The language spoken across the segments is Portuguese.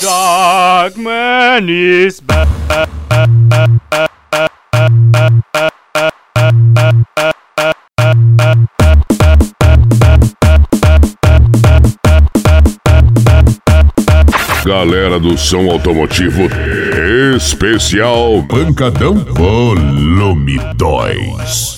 Dogman is back. Galera do som automotivo especial Pancadão Volume 2.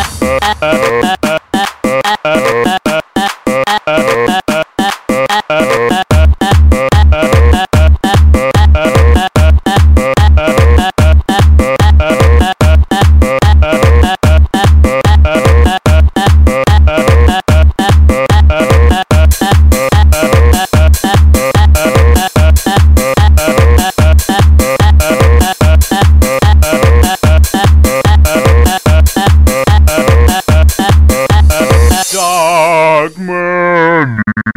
Dogman.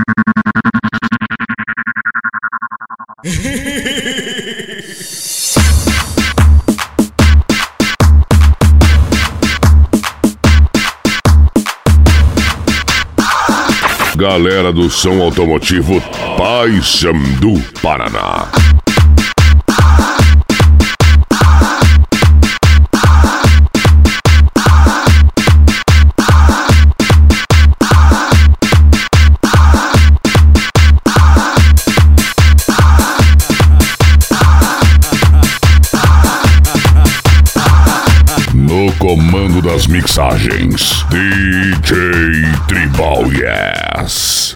Galera do som automotivo Paysandu, Paraná. No comando das mixagens, DJ Tribal Yes.